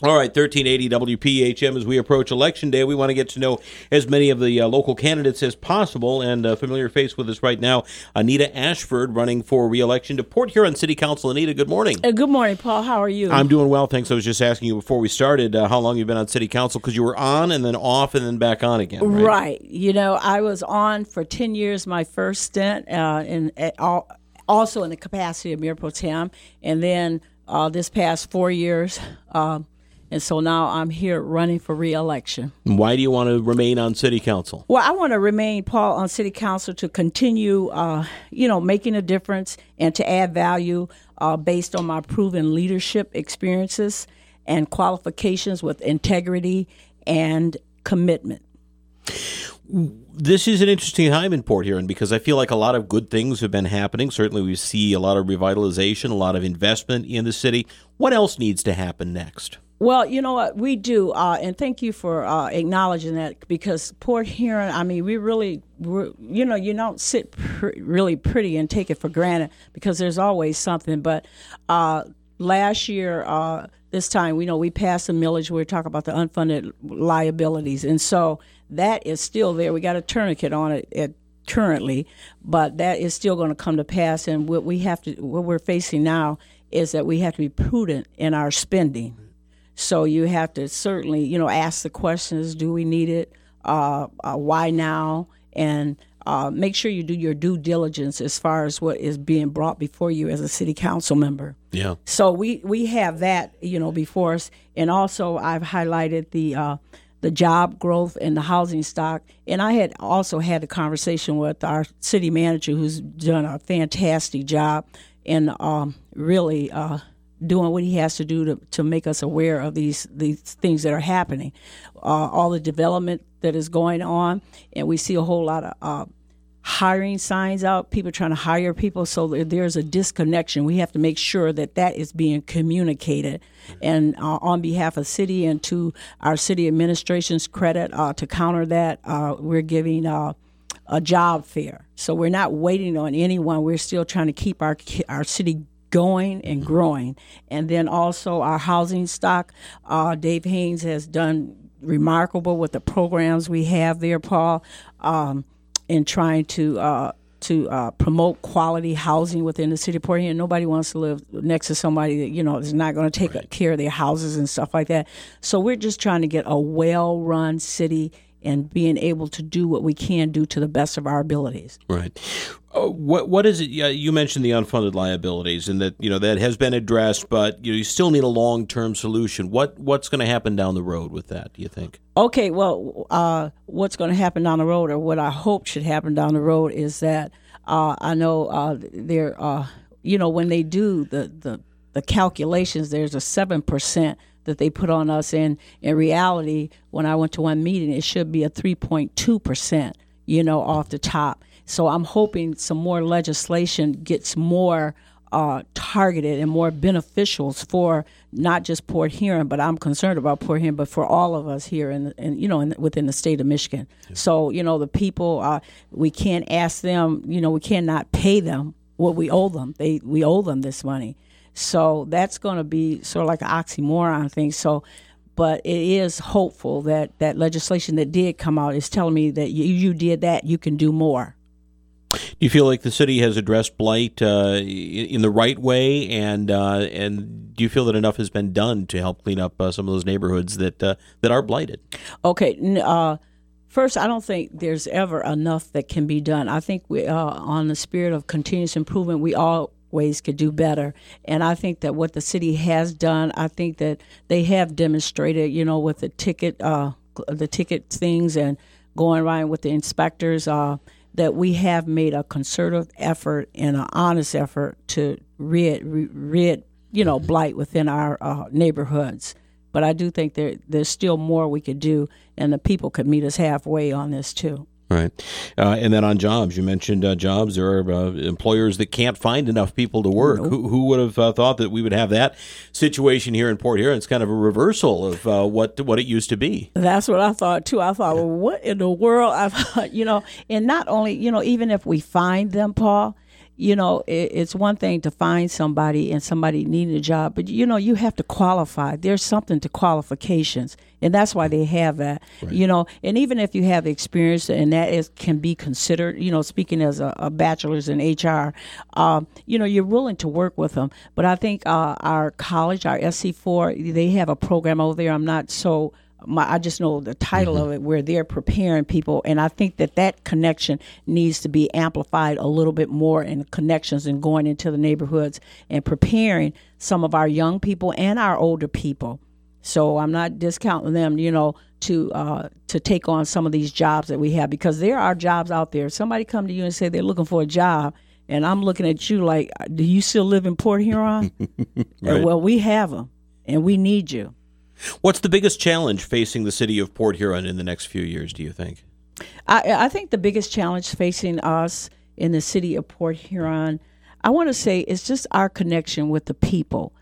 All right, 1380 WPHM. As we approach Election Day, we want to get to know as many of the local candidates as possible. And a familiar face with us right now, Anita Ashford, running for re-election to Port Huron City Council. Anita, good morning. Good morning, Paul. How are you? I'm doing well, thanks. I was just asking you before we started how long you've been on City Council, because you were on and then off and then back on again, right? Right. You know, I was on for 10 years, my first stint, also in the capacity of Mayor Pro Tem, and then this past 4 years. And so now I'm here running for re-election. Why do you want to remain on City Council? Well, I want to remain, Paul, on City Council to continue, making a difference and to add value based on my proven leadership experiences and qualifications with integrity and commitment. This is an interesting time in Port Huron because I feel like a lot of good things have been happening. Certainly we see a lot of revitalization, a lot of investment in the city. What else needs to happen next? Well, you know what, we do, and thank you for acknowledging that, because Port Huron, I mean, you don't sit really pretty and take it for granted, because there's always something. But last year, this time, we passed a millage where we talk about the unfunded liabilities, and so that is still there. We got a tourniquet on it currently, but that is still going to come to pass. And what we're facing now is that we have to be prudent in our spending. So you have to certainly, ask the questions: do we need it? Why now? And make sure you do your due diligence as far as what is being brought before you as a city council member. Yeah. So we have that, before us, and also I've highlighted the job growth and the housing stock. And I had also had a conversation with our city manager, who's done a fantastic job in really doing what he has to do to make us aware of these things that are happening, all the development that is going on, and we see a whole lot of hiring signs out, people trying to hire people, so there's a disconnection. We have to make sure that is being communicated. And on behalf of the city and to our city administration's credit, to counter that, we're giving a job fair. So we're not waiting on anyone. We're still trying to keep our city going and growing. And then also our housing stock, Dave Haynes has done remarkable with the programs we have there, Paul, in trying to promote quality housing within the city of Port Huron. Nobody wants to live next to somebody that, is not going to take care of their houses and stuff like that. So we're just trying to get a well-run city and being able to do what we can do to the best of our abilities. Right. What is it? You mentioned the unfunded liabilities, and that that has been addressed, but you still need a long-term solution. What's going to happen down the road with that, do you think? Okay, well, what's going to happen down the road, or what I hope should happen down the road, is that I know when they do the calculations, there's a 7% that they put on us. And in reality, when I went to one meeting, it should be a 3.2%, off the top. So I'm hoping some more legislation gets more targeted and more beneficials for not just Port Huron, but I'm concerned about Port Huron, but for all of us here within the state of Michigan. Yeah. So, the people, we can't ask them, we cannot pay them what we owe them. We owe them this money. So that's going to be sort of like an oxymoron thing. So, but it is hopeful that legislation that did come out is telling me that you did that, you can do more. Do you feel like the city has addressed blight in the right way, and do you feel that enough has been done to help clean up some of those neighborhoods that are blighted? Okay. First, I don't think there's ever enough that can be done. I think we, on the spirit of continuous improvement, we always could do better. And I think that what the city has done, I think that they have demonstrated, with the ticket things and going around with the inspectors, that we have made a concerted effort and an honest effort to rid blight within our neighborhoods. But I do think there's still more we could do, and the people could meet us halfway on this too. Right. And then on jobs, you mentioned jobs. There are employers that can't find enough people to work. Nope. Who would have thought that we would have that situation here in Port Huron? It's kind of a reversal of what it used to be. That's what I thought, too. I thought, well, what in the world? And not only, even if we find them, Paul, it's one thing to find somebody and somebody needing a job, but you have to qualify. There's something to qualifications, and that's why they have that. Right. And even if you have experience, and that can be considered. Speaking as a bachelor's in HR, you're willing to work with them. But I think our college, our SC4, they have a program over there. I'm not so. I just know the title of it, where they're preparing people, and I think that connection needs to be amplified a little bit more, in connections and going into the neighborhoods and preparing some of our young people and our older people. So I'm not discounting them, to take on some of these jobs that we have, because there are jobs out there. Somebody come to you and say they're looking for a job, and I'm looking at you like, do you still live in Port Huron? Right. Well, we have them, and we need you. What's the biggest challenge facing the city of Port Huron in the next few years, do you think? I think the biggest challenge facing us in the city of Port Huron, I want to say, is just our connection with the people.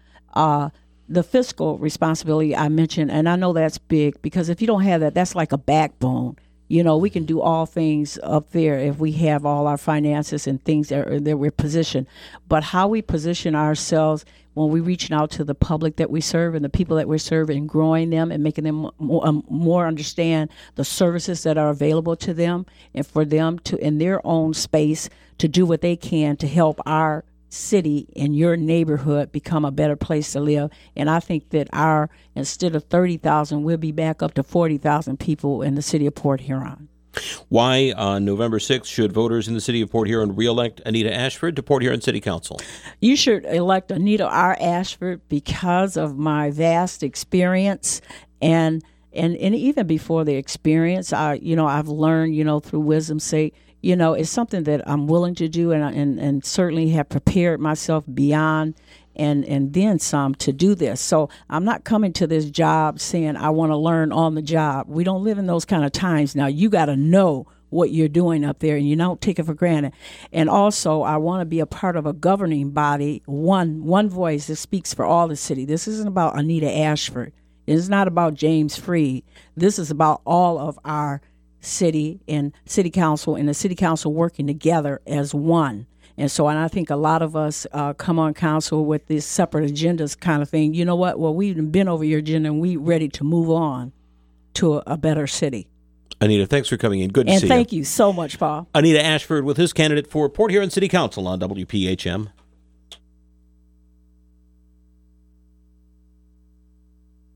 The fiscal responsibility I mentioned, and I know that's big, because if you don't have that, that's like a backbone. We can do all things up there if we have all our finances and things that we're positioned. But how we position ourselves when we're reaching out to the public that we serve and the people that we serve, and growing them and making them more understand the services that are available to them, and for them to, in their own space, to do what they can to help our city and your neighborhood become a better place to live. And I think that instead of 30,000, we'll be back up to 40,000 people in the city of Port Huron. Why, on November 6th, should voters in the city of Port Huron re-elect Anita Ashford to Port Huron City Council? You should elect Anita R. Ashford because of my vast experience, and even before the experience, I've learned, through wisdom's sake, it's something that I'm willing to do, and certainly have prepared myself beyond and then some to do this. So I'm not coming to this job saying I want to learn on the job. We don't live in those kind of times now. You got to know what you're doing up there, and you don't take it for granted. And also, I want to be a part of a governing body, one voice that speaks for all the city. This isn't about Anita Ashford. It's not about James Freed. This is about all of our city and city council, and the city council working together as one. And so, and I think a lot of us come on council with these separate agendas kind of thing. You know what? Well, we've been over your agenda, and we're ready to move on to a better city. Anita, thanks for coming in. Good to see you. And thank you so much, Paul. Anita Ashford with his candidate for Port Huron City Council on WPHM.